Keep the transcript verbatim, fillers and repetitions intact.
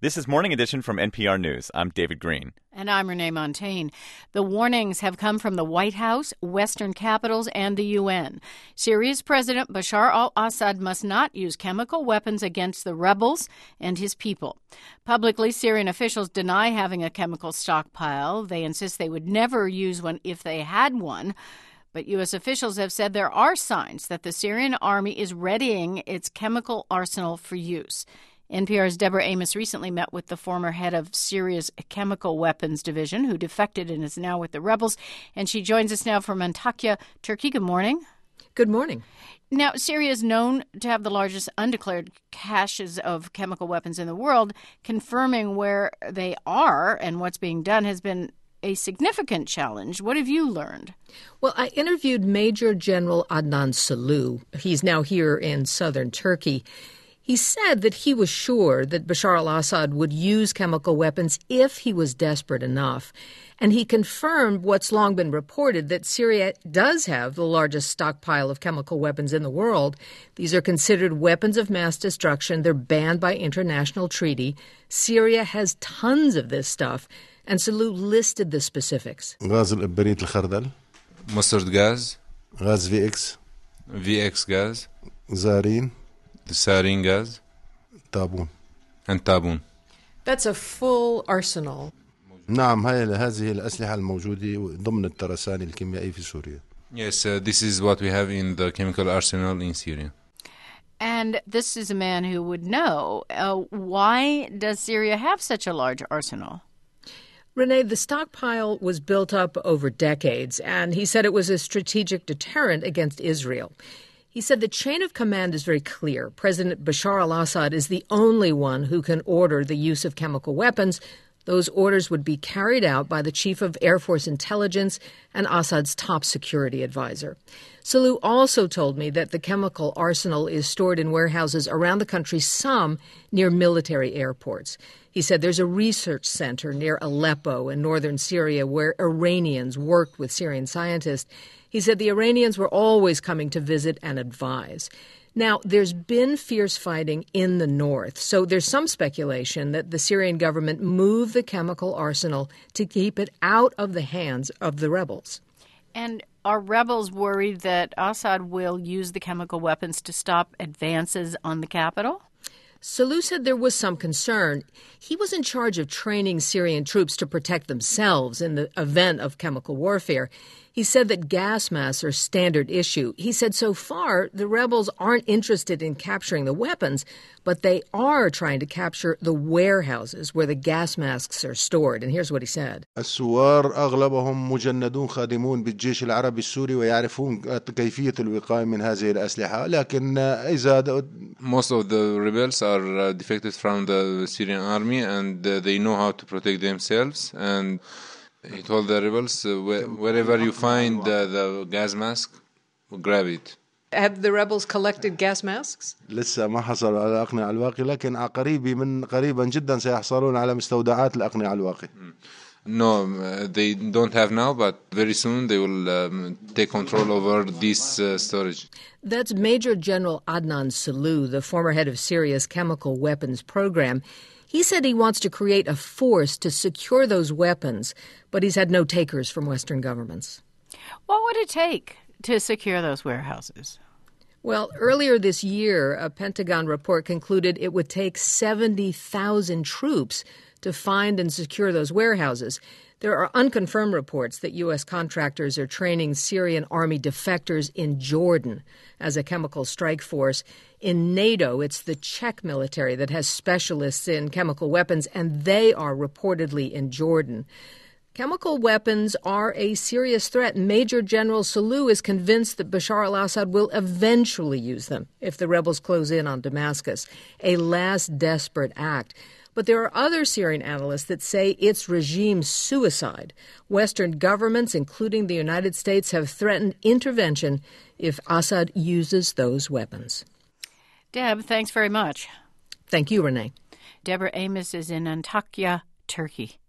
This is Morning Edition from N P R News. I'm David Green. And I'm Renee Montagne. The warnings have come from the White House, Western capitals, and the U N. Syria's President Bashar al-Assad must not use chemical weapons against the rebels and his people. Publicly, Syrian officials deny having a chemical stockpile. They insist they would never use one if they had one. But U S officials have said there are signs that the Syrian army is readying its chemical arsenal for use. N P R's Deborah Amos recently met with the former head of Syria's Chemical Weapons Division, who defected and is now with the rebels. And she joins us now from Antakya, Turkey. Good morning. Good morning. Now, Syria is known to have the largest undeclared caches of chemical weapons in the world. Confirming where they are and what's being done has been a significant challenge. What have you learned? Well, I interviewed Major General Adnan Salu. He's now here in southern Turkey. He said that he was sure that Bashar al-Assad would use chemical weapons if he was desperate enough. And he confirmed what's long been reported, that Syria does have the largest stockpile of chemical weapons in the world. These are considered weapons of mass destruction. They're banned by international treaty. Syria has tons of this stuff. And Salu listed the specifics. غاز الإبريت الخردل. Mustard gas. غاز في إكس. V X gas. زارين. The sarin gas. طابون. And tabun. That's a full arsenal. نعم هاي هذه الأسلحة الموجودة ضمن الترسانة الكيميائية في سوريا. Yes, uh, this is what we have in the chemical arsenal in Syria. And this is a man who would know. Uh, why does Syria have such a large arsenal? Renee, the stockpile was built up over decades, and he said it was a strategic deterrent against Israel. He said the chain of command is very clear. President Bashar al-Assad is the only one who can order the use of chemical weapons. Those orders would be carried out by the chief of Air Force Intelligence and Assad's top security advisor. Salu also told me that the chemical arsenal is stored in warehouses around the country, some near military airports. He said there's a research center near Aleppo in northern Syria where Iranians worked with Syrian scientists. He said the Iranians were always coming to visit and advise. Now, there's been fierce fighting in the north, so there's some speculation that the Syrian government moved the chemical arsenal to keep it out of the hands of the rebels. And are rebels worried that Assad will use the chemical weapons to stop advances on the capital? Salu said there was some concern. He was in charge of training Syrian troops to protect themselves in the event of chemical warfare. He said that gas masks are standard issue. He said so far the rebels aren't interested in capturing the weapons, but they are trying to capture the warehouses where the gas masks are stored. And here's what he said. الثوار أغلبهم مجندون خادمون بالجيش العربي السوري ويعرفون كيفية الوقاية من هذه الأسلحة لكن إذا Most of the rebels are uh, defected from the Syrian army, and uh, they know how to protect themselves. And he told the rebels, uh, wh- wherever you find uh, the gas mask, grab it. Have the rebels collected gas masks? لسه ما حصلوا على الأقنعة الواقية لكن قريبا من قريبا جدا سيحصلون على مستودعات الأقنعة الواقية. No, uh, they don't have now, but very soon they will um, take control over this uh, storage. That's Major General Adnan Salu, the former head of Syria's chemical weapons program. He said he wants to create a force to secure those weapons, but he's had no takers from Western governments. What would it take to secure those warehouses? Well, earlier this year, a Pentagon report concluded it would take seventy thousand troops to find and secure those warehouses. There are unconfirmed reports that U S contractors are training Syrian army defectors in Jordan as a chemical strike force. In NATO, it's the Czech military that has specialists in chemical weapons, and they are reportedly in Jordan. Chemical weapons are a serious threat. Major General Salu is convinced that Bashar al-Assad will eventually use them if the rebels close in on Damascus, a last desperate act. But there are other Syrian analysts that say it's regime suicide. Western governments, including the United States, have threatened intervention if Assad uses those weapons. Deb, thanks very much. Thank you, Renee. Deborah Amos is in Antakya, Turkey.